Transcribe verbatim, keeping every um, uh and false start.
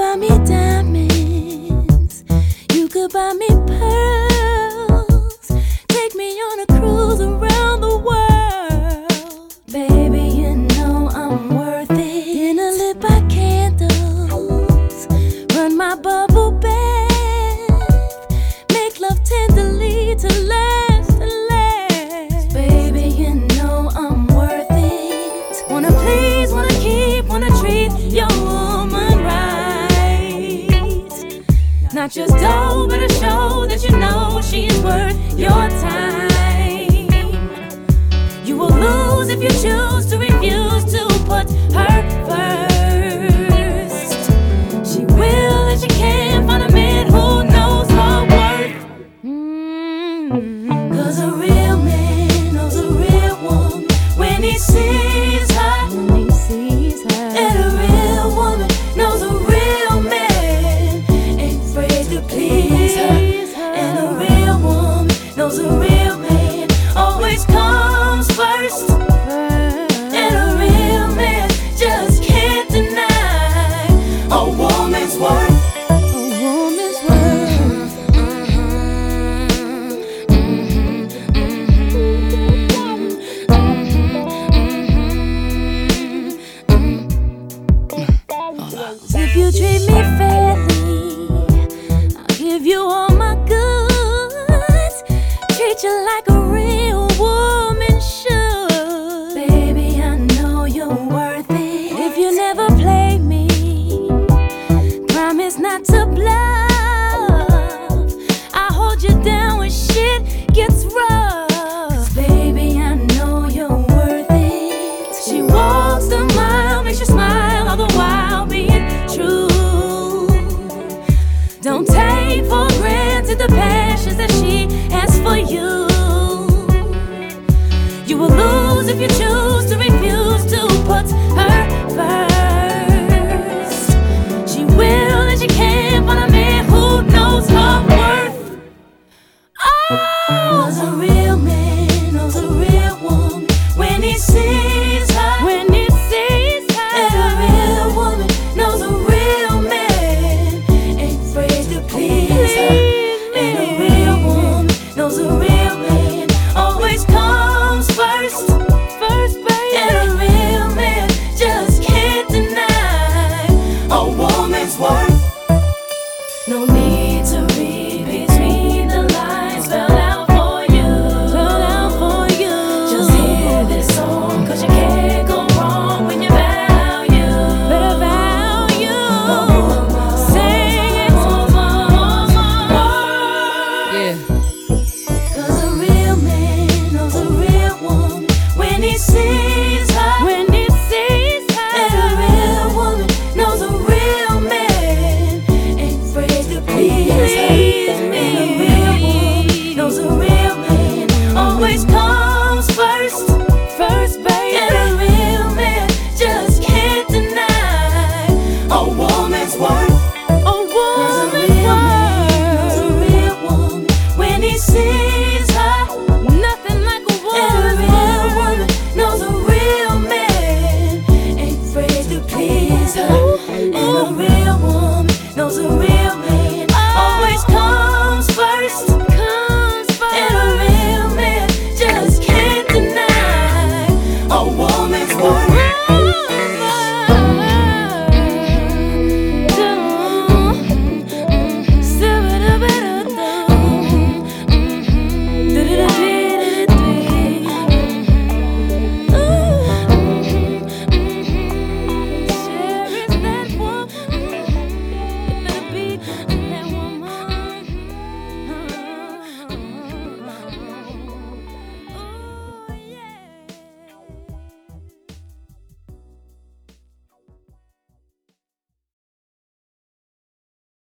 buy me diamonds, you could buy me pearls, take me on a cruise around the world. Baby, you know I'm worth it. Dinner lit by candles, run my bubble bath, make love tenderly to last and last. Baby, you know I'm worth it. Wanna please, wanna keep, wanna treat your woman right. Not just dough, but a show that you know she's worth your time. You will lose if you choose to refuse to put her first. She will if she can't find a man who knows her worth. Mm-hmm. Cause a real man knows a real woman when he sees her. When he sees her. And a real woman knows a real man ain't afraid to please her. And a real woman knows a real man always comes first. And a real man just can't deny a woman's worth. A woman's worth. If you treat me fairly, I'll give you all my goods. Treat you like a